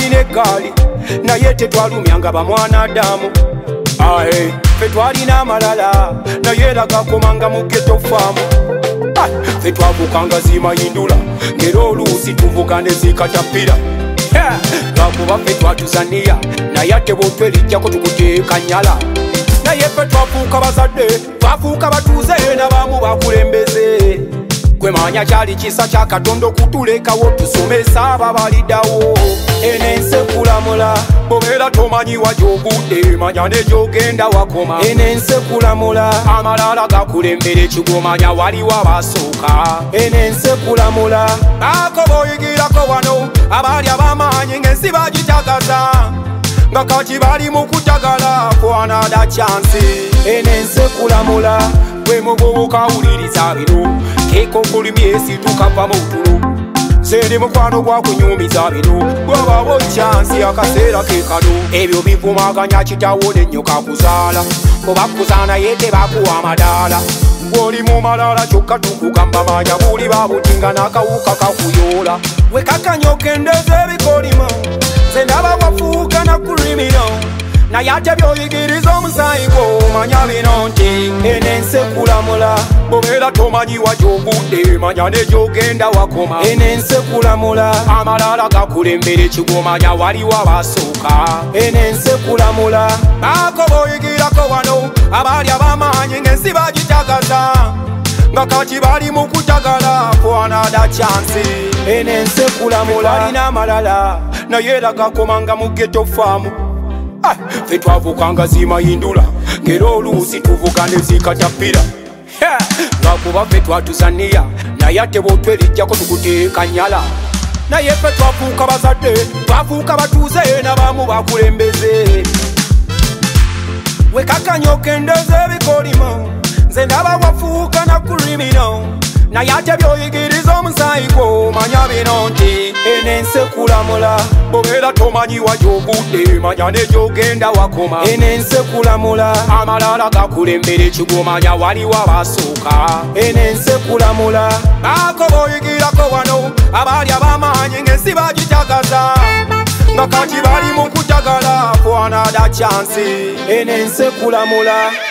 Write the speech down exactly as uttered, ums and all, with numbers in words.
twalina eggaali naye tetwalumyanga bamwana Adamu. Ae ffe twalina amalala naye lagakomanga mu ghetto faamu. Ffe twavukanga zimayindula ngera oluusi tuvuga ne zikatapira. Lwakuba ffe twatuzaniya naye ate bwotwerijjako tukuteeka nyala. Naye ffe twafuuka bazadde twafuuka batuuze n'abamu bakulembeze. Gwe manya kyali kisa kya Katonda okutulekawo tusomesa ababaliddawo. Eno ensi ekulamula bobeera tomanyiwa gy'ogudde manya ne gy'ogenda wakoma. Eno ensi ekulamula amalala gakulembera ekigomanya waliwo abasooka. Eno ensi ekulamula ako booyigirako wano abaali ab'amaanyi ng'ensi bagitagaza nga kati bali mu kutagala for another chance. Eno ensi ekulamula gwe muvubuka wuliriza bino keeko okulumya esituka va mu tulo. Nze mukwano gwa kunyumiza bino bwabawo chansi akaseera ke kano. Ebyo bivumaganya kitaawo n'ennyoka kuzaala oba kuzaana ye tebakuwa amadaala. Gw'oli mu malala kyokka tukugamba manya buli babutinga n'akawuka kakuyoola. We kakanya okendeza ebikolimo nze ndaba wafuuka na kulimiro naye ate by'oyigiriza omusaayi gwo manya bino nti eno ensi ekulamula bobeera tomanyiwa gy'ogudde manya ne gy'ogenda wakoma. Eno ensi ekulamula amalala gakulembera ekigomanya waliwo abasooka. Eno ensi ekulamula ako booyigirako wano abaali ab'amaanyi ng'ensi bagitagaza nga kati bali mu kutagala for another chance. Eno ensi ekulamula alina amalala naye lagakomanga mu ghetto faamu. Ffe twavukanga zimayindula ngera oluusi tuvuga ne zikatapira. Lwakuba ffe twatuzaniya naye ate bwotwerijjako tukuteeka nyala. Naye ffe twafuuka bazadde twafuuka batuuze n'abamu bakulembeze. We kakanya okendeza ebikolimo nze ndaba wafuuka na kulimino naye ate by'oyigiriza omusaayi gwo manya bino nti eno ensi ekulamula bobeera tomanyiwa gy'ogudde manya ne gy'ogenda wakoma. Eno ensi ekulamula amalala gakulembera ekigomanya waliwo abasooka. Eno ensi ekulamula ako booyigirako wano abaali ab'amaanyi ng'ensi bagitagaza nga kati bali mu kutagala for another chance. Eno ensi ekulamula